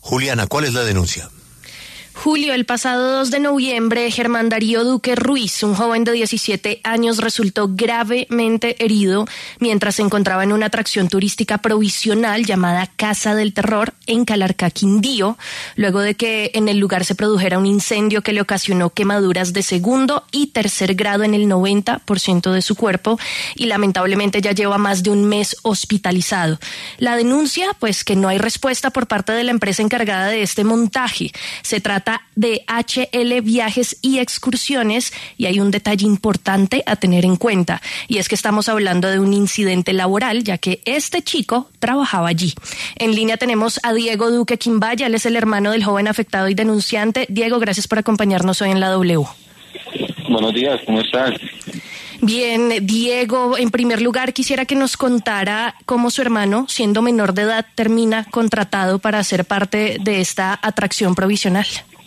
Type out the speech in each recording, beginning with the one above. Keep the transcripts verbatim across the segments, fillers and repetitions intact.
Juliana, ¿cuál es la denuncia? Julio, el pasado dos de noviembre, Germán Darío Duque Ruiz, un joven de diecisiete años, resultó gravemente herido mientras se encontraba en una atracción turística provisional llamada Casa del Terror en Calarcá, Quindío, luego de que en el lugar se produjera un incendio que le ocasionó quemaduras de segundo y tercer grado en el noventa por ciento de su cuerpo y lamentablemente ya lleva más de un mes hospitalizado. La denuncia, pues que no hay respuesta por parte de la empresa encargada de este montaje. Se trata de H L Viajes y Excursiones y hay un detalle importante a tener en cuenta y es que estamos hablando de un incidente laboral ya que este chico trabajaba allí. En línea tenemos a Diego Duque Quimbaya, él es el hermano del joven afectado y denunciante. Diego, gracias por acompañarnos hoy en la W. Buenos días, ¿cómo estás? Bien, Diego, en primer lugar quisiera que nos contara cómo su hermano, siendo menor de edad, termina contratado para ser parte de esta atracción provisional.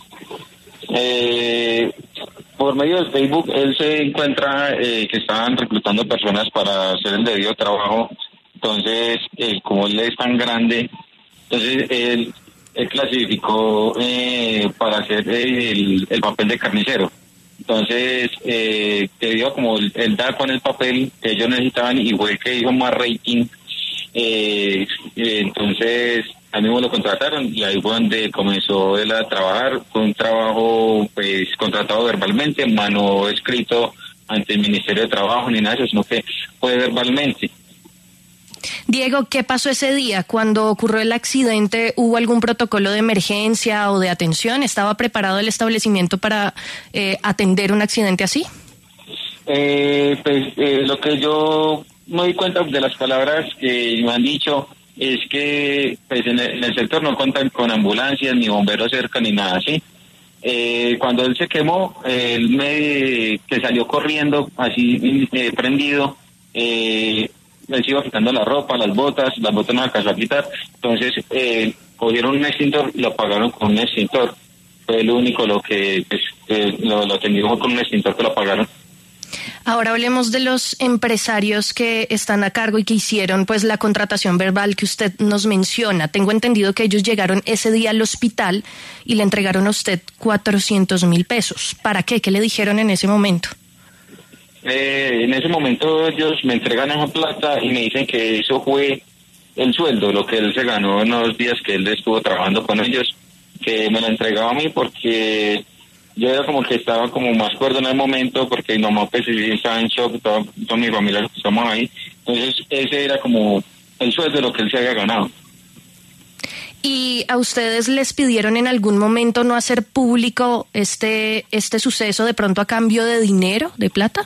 Eh, por medio de Facebook, él se encuentra eh, que estaban reclutando personas para hacer el debido trabajo. Entonces, eh, como él es tan grande, entonces él, él clasificó eh, para hacer el, el papel de carnicero. Entonces, eh, debido a como él, él da con el papel que ellos necesitaban y fue el que hizo más rating, eh, eh, entonces a mí me lo contrataron y ahí fue donde comenzó él a trabajar. Fue un trabajo pues contratado verbalmente, mano escrito ante el Ministerio de Trabajo ni nada de eso, sino que fue verbalmente. Diego, ¿qué pasó ese día? Cuando ocurrió el accidente, ¿hubo algún protocolo de emergencia o de atención? ¿Estaba preparado el establecimiento para eh, atender un accidente así? Eh, pues eh, lo que yo me di cuenta de las palabras que me han dicho es que pues en el, en el sector no cuentan con ambulancias, ni bomberos cerca, ni nada así. Eh, cuando él se quemó, eh, él me que salió corriendo así eh, prendido, eh, él se iba quitando la ropa, las botas, las botas no alcanzó a quitar, entonces eh, cogieron un extintor y lo apagaron con un extintor. Fue lo único lo que pues, eh, lo, lo atendimos con un extintor que lo apagaron. Ahora hablemos de los empresarios que están a cargo y que hicieron pues la contratación verbal que usted nos menciona. Tengo entendido que ellos llegaron ese día al hospital y le entregaron a usted cuatrocientos mil pesos. ¿Para qué? ¿Qué le dijeron en ese momento? Eh, en ese momento ellos me entregan esa plata y me dicen que eso fue el sueldo, lo que él se ganó en los días que él estuvo trabajando con ellos, que me lo entregaba a mí porque yo era como que estaba como más cuerdo en el momento, porque mi mamá pues estaba en shock, toda, toda mi familia estamos ahí, entonces ese era como el sueldo de lo que él se había ganado. ¿Y a ustedes les pidieron en algún momento no hacer público este este suceso de pronto a cambio de dinero, de plata?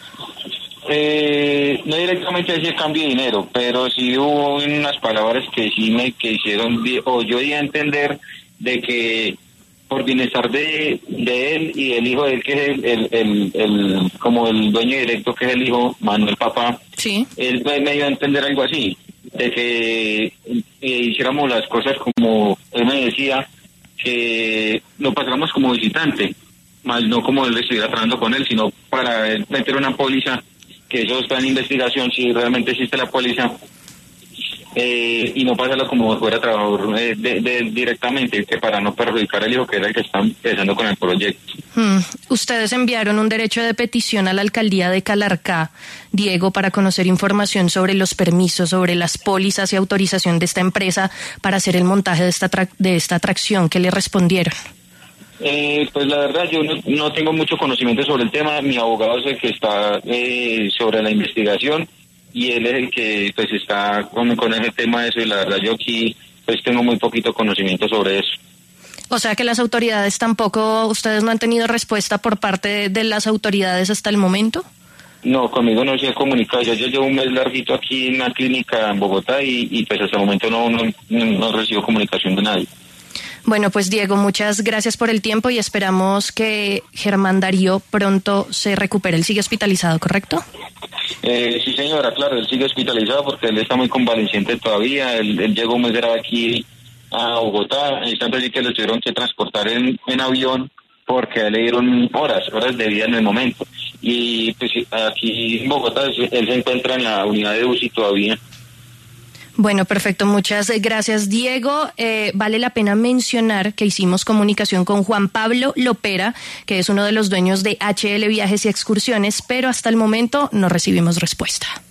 Eh, no directamente decía cambio de dinero, pero sí hubo unas palabras que sí me que hicieron, o yo di a entender de que por bienestar de, de él y del hijo de él, que es el, el, el, el como el dueño directo, que es el hijo, Manuel Papá, sí. Él me dio a entender algo así, de que eh, hiciéramos las cosas como él me decía, que lo pasáramos como visitante, más no como él estuviera trabajando con él, sino para él meter una póliza, que eso está en investigación, si realmente existe la póliza, eh, y no pasarlo como fuera trabajador eh, de, de, directamente, que para no perjudicar al hijo, que era el que está empezando con el proyecto. Hmm. Ustedes enviaron un derecho de petición a la alcaldía de Calarcá, Diego, para conocer información sobre los permisos, sobre las pólizas y autorización de esta empresa para hacer el montaje de esta, tra- de esta atracción. ¿Qué le respondieron? Eh, pues la verdad yo no, no tengo mucho conocimiento sobre el tema. Mi abogado es el que está eh, sobre la investigación y él es el que pues está con, con ese tema de eso, y la verdad yo aquí pues tengo muy poquito conocimiento sobre eso. O sea que las autoridades tampoco, ustedes no han tenido respuesta por parte de, de las autoridades hasta el momento. No, conmigo no se ha comunicado. Yo, yo llevo un mes larguito aquí en la clínica en Bogotá y, y pues hasta el momento no, no, no recibo comunicación de nadie. Bueno, pues Diego, muchas gracias por el tiempo y esperamos que Germán Darío pronto se recupere. Él sigue hospitalizado, ¿correcto? Eh, sí, señora, claro, él sigue hospitalizado porque él está muy convaleciente todavía. Él, él llegó un mes grave aquí a Bogotá, y tanto así que lo tuvieron que transportar en, en avión porque le dieron horas, horas de vida en el momento. Y pues aquí en Bogotá él se encuentra en la unidad de U C I todavía. Bueno, perfecto. Muchas gracias, Diego. Eh, vale la pena mencionar que hicimos comunicación con Juan Pablo Lopera, que es uno de los dueños de H L Viajes y Excursiones, pero hasta el momento no recibimos respuesta.